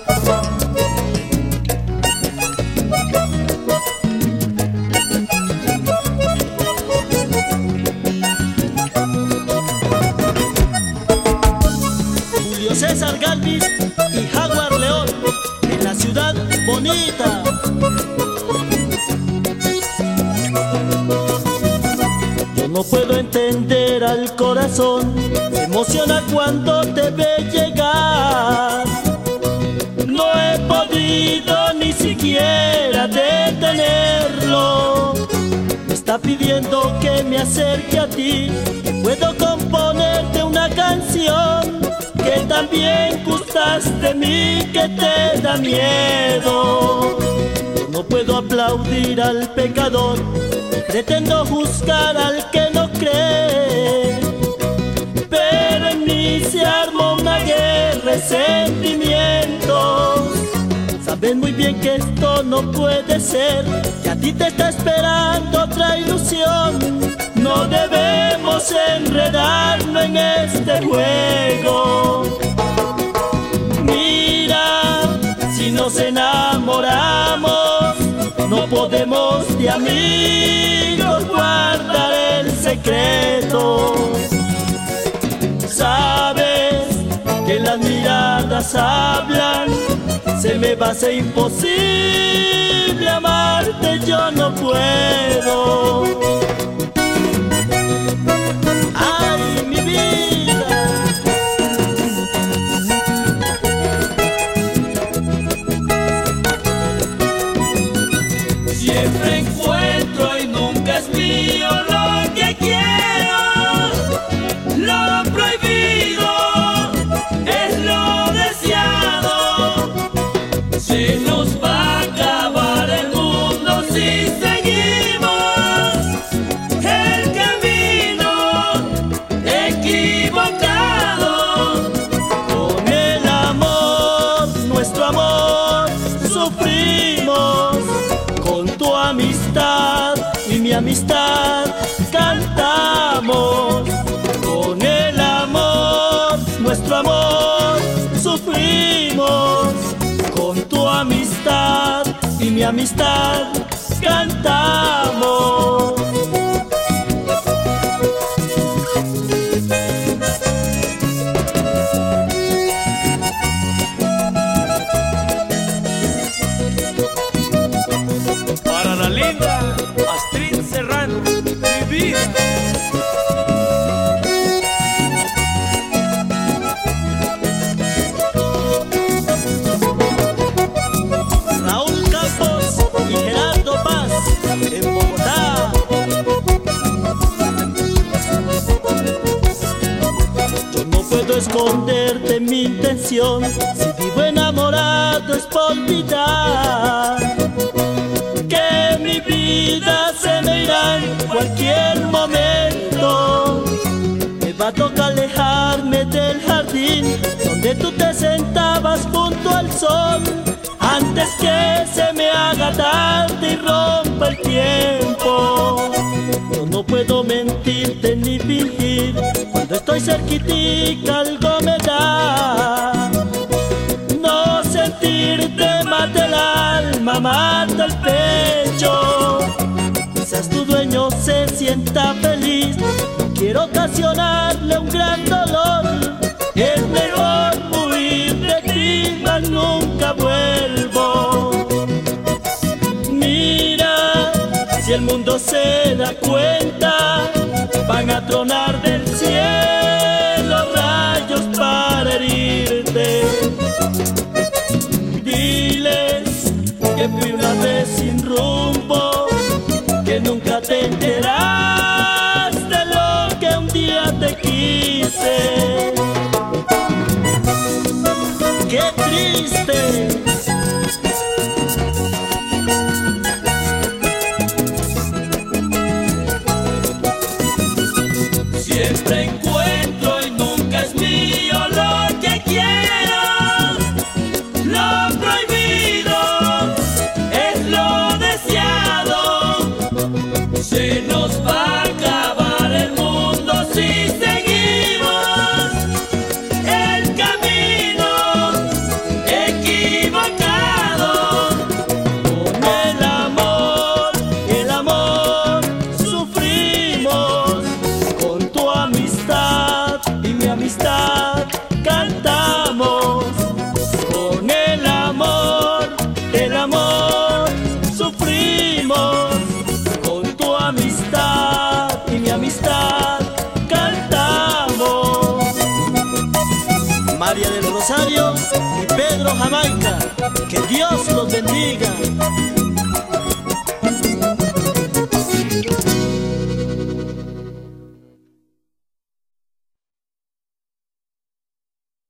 Julio César Galvis y Jaguar León, en la ciudad bonita. Yo no puedo entender al corazón, se emociona cuando te ve llegar. No he podido ni siquiera detenerlo. Me está pidiendo que me acerque a ti, que puedo componerte una canción, que también gustas de mí, que te da miedo. Yo no puedo aplaudir al pecador, pretendo juzgar al que no cree, pero en mí se armó una guerra de sentimientos. Sabes muy bien que esto no puede ser, que a ti te está esperando otra ilusión. No debemos enredarnos en este juego. Mira, si nos enamoramos, no podemos de amigos guardar el secreto. Sabes que las miradas hablan, se me va a hacer imposible amarte, yo no puedo. Ay, mi vida. Siempre encuentro y nunca es mío lo que quiero. Lo prohibido es lo deseado. Se nos va a acabar el mundo si seguimos el camino equivocado. Con el amor, nuestro amor, sufrimos. Con tu amistad y mi amistad cantamos. Con el amor, nuestro amor, sufrimos. Con tu amistad y mi amistad cantamos. Para la linda Astrid Serrano, mi vida. Raúl Campos y Gerardo Paz, en Bogotá. Yo no puedo esconderte mi intención, si vivo enamorado es por olvidar que mi vida se me irá en cualquier momento. Me va a tocar alejarme del jardín donde tú te sentabas junto al sol, antes que se me haga tarde y rompa el tiempo. Yo no puedo mentirte ni fingir, cuando estoy cerquitica algo me da. No sentirte mata el alma, mata el pecho. Quizás tu dueño se sienta feliz, no quiero ocasionarle un gran dolor. Es mejor huir de ti, mas nunca vuelvo. Mira, si el mundo se da cuenta, van a tronar del cielo rayos para herirte. Diles que fui una vez sin rumbo, que nunca te enteraste de lo que un día te quise. ¡Qué triste! Siempre encuentro y nunca es mío lo que quiero. Lo prohibido es lo deseado. Se nos va a cantamos, con tu amistad y mi amistad cantamos. María del Rosario y Pedro Jamaica, que Dios los bendiga.